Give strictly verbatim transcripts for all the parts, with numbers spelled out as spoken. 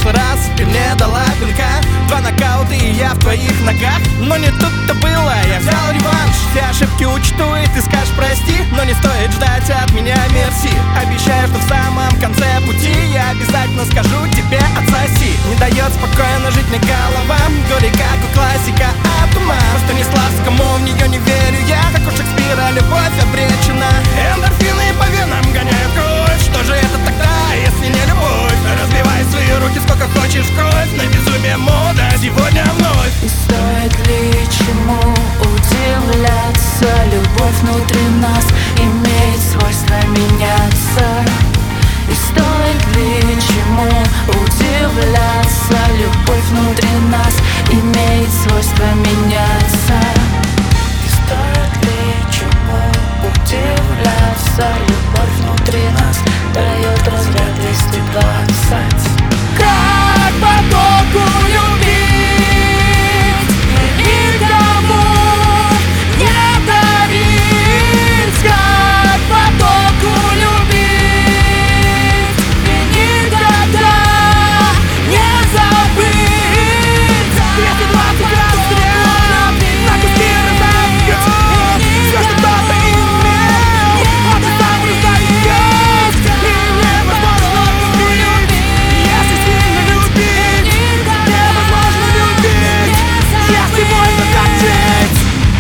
прошлый раз ты мне дала пинка. Два нокаута и я в твоих ногах. Но не тут-то было, я взял реванш. Все ошибки учту и ты скажешь прости, но не стоит ждать от меня мерси. Обещаю, что в самом конце пути я обязательно скажу тебе отсоси. Не дает спокойно жить мне голова, горе как у классика от ума. Просто не славскому, в нее не верю я, как у Шекспира любовь обречена. Эндорфины по венам гоняют кровь. Что же это тогда, если не любовь? Разбивай свои руки сколько хочешь кровь. На безумие мода сегодня вновь. И стоит ли чему удивляться? Любовь внутри нас имеет свойство меняться. И стоит ли чему удивляться? Любовь внутри нас имеет свойство меняться. И стоит ли чему удивляться? Любовь внутри нас дает разряд двести двадцать. Как потоку любить, никому не дарить. Как потоку любить и никогда не забыть. двести двадцать градусов на куски разобьет. Все, что кто-то имел, он и сам раздает. И невозможно любить, если сильно любить. Невозможно любить, если больно хотеть.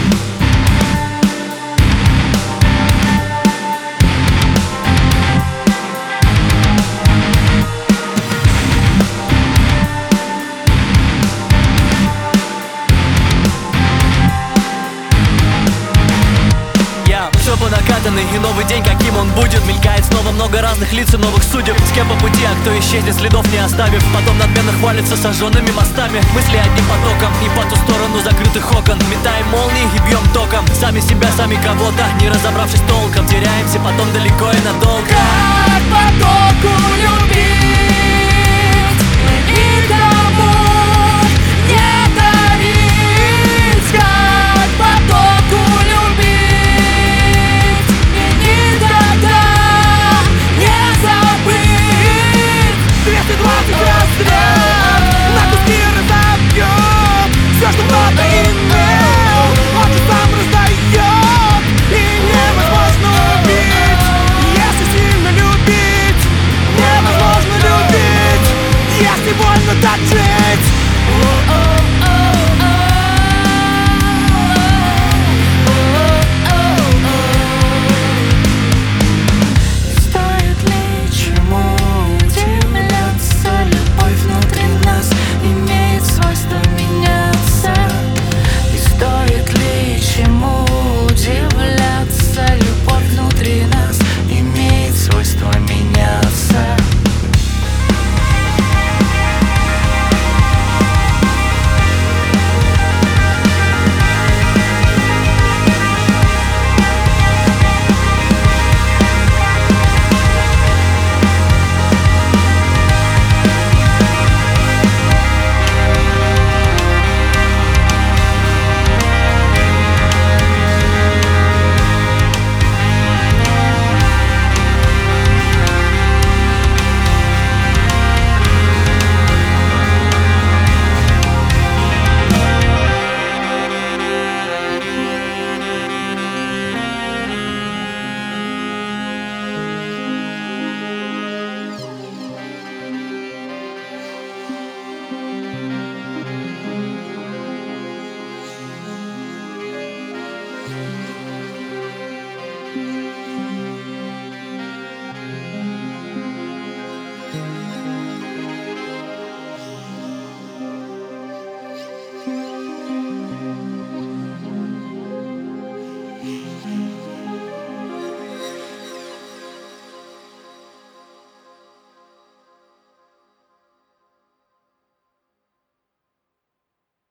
Я все по накатанной, и новый день, каким он будет. Мелькает снова много разных лиц и новых судеб. С кем по пути, а кто исчезнет, следов не оставив. Потом надменно хвалится сожженными мостами. Мысли одним потоком и по ту сторону закрытых окон. Метаем молнии и бьем током. Сами себя, сами кого-то, не разобравшись толком. Теряемся потом далеко и надолго.